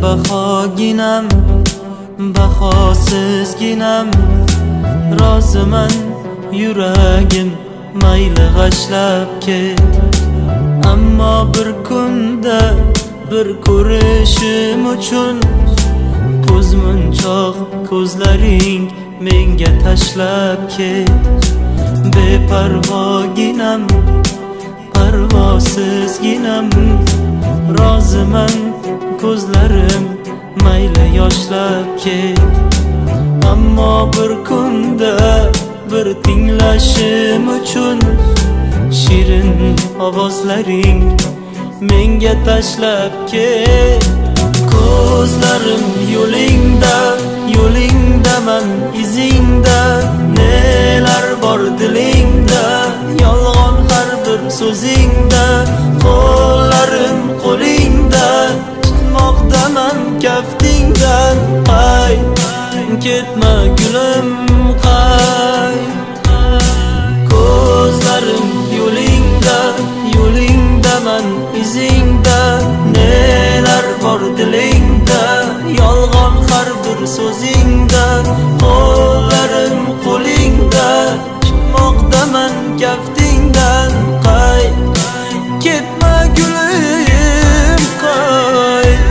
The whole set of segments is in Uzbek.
bahoginam, bahosizginam. Roziman yuragim mayli g'ashlab ket. Ammo bir kunda bir ko'rishim uchun ko'zmunchoq ko'zlaring menga tashlab ket. Beparvoginam, parvosizginam. Roziman ko'zlarim mayli yoshlab ket. Ammo bir kunda bir tinglashim uchun shirin ovozlaring menga tashlab ket. Ko'zlarim yo'lingda, yo'lingdaman izingda. Nelar bor dilingda, yolg'on har bir so'zingda. Qo'llarim qo'lingda, tutmoqdaman kaftingdan. Qayt, ketma gulim, qayt. Ko'zlarim yo'lingda, yo'lingdaman izingda. Nelar bor dilingda, yolg'on har bir so'zingda. Qo'llarim qo'lingda, tutmoqdaman kaftingdan. Qayt, ketma gulim, qayt.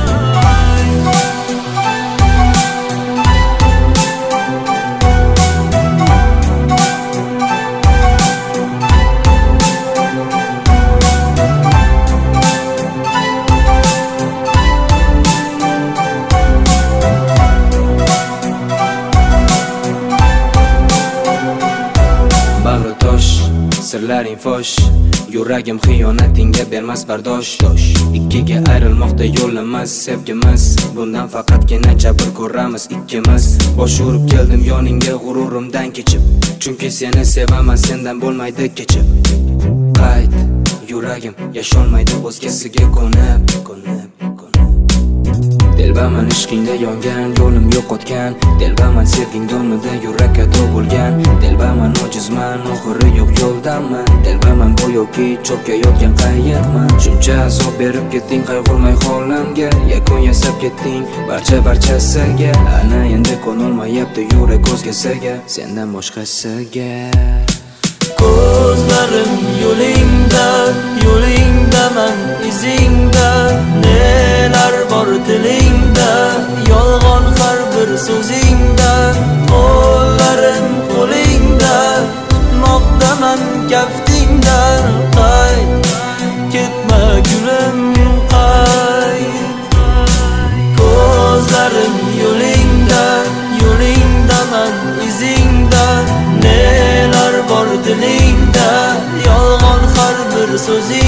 Sirlaring fosh, yuragim xiyonatingga bermas bardosh. Ikkiga ayrilmoqda yo'limiz, sevgimiz. Bundan faqatgina jabr ko'ramiz ikkimiz. Bosh urib keldim yoningga g'ururimdan kechib, chunki seni sevaman, sendan bo'lmaydi kechib. Qayt, yuragim yasholmaydi o'zgasiga ko'nib. Delbaman ishqingda yongan, yo'lim yo'qotgan. Delbaman sevging donida yurakka dov bo'lgan. Delbaman ojizman, oxiri yo'q yo'ldaman. Delbaman bo'yoqki cho'kka yotgan qayiqman. Shuncha azob berib ketding qayg'urmay holimga. Yakun yasab ketding barchasiga. Ana endi ko'nolmayapti yurak o'zgasiga, sendan boshqasiga. Ko'zlarim yo'lingda, yo'lingdaman izingda. Nelar bor dilingda, yolg'on har bir so'zingda. Qo'llarim qo'lingda, tutmoqdaman kaftingdan. Qayt, ketma gulim, qayt. Ko'zlarim yo'lingda, yo'lingdaman izingda. Nelar bor dilingda, yolg'on har bir so'zingda.